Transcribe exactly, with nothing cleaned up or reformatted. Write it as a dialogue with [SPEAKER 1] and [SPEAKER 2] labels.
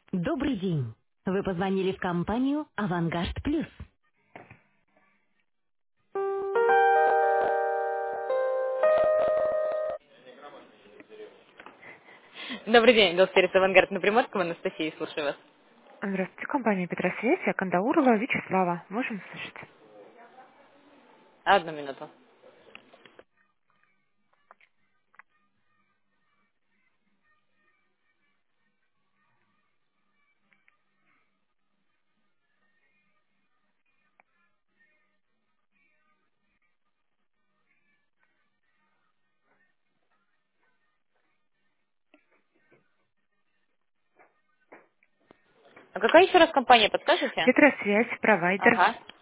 [SPEAKER 1] Добрый день. Вы позвонили в компанию «Авангард Плюс».
[SPEAKER 2] Добрый день, Голсервис Авангард на Приморском, Анастасия, слушаю вас.
[SPEAKER 3] Здравствуйте, компания Петросвязь, я Кандаурова Вячеслава. Можем слышать?
[SPEAKER 2] Одну минуту. А какая еще раз компания, подскажете?
[SPEAKER 3] Петросвязь, провайдер.
[SPEAKER 2] Ага.